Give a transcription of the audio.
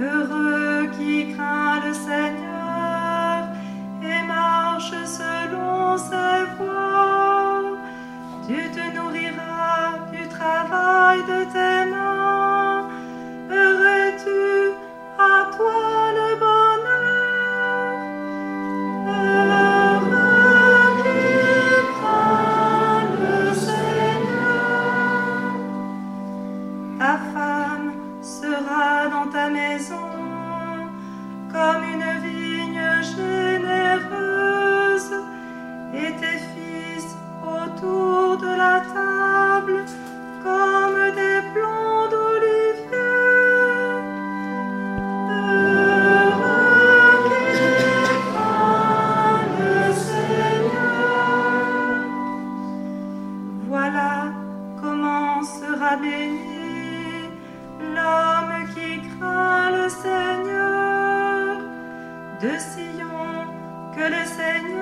Heureux qui craint le Seigneur et marche selon ses voies. Tu te nourriras du travail de tes mains. Heureux-tu, à toi le bonheur. Heureux qui craint le Seigneur. Ta femme sera dans ta maison comme une vigne généreuse, et tes fils autour de la table comme des plants d'olivier. Heureux qui craint le Seigneur. Voilà comment sera béni l'homme qui craint le Seigneur. De Sion, que le Seigneur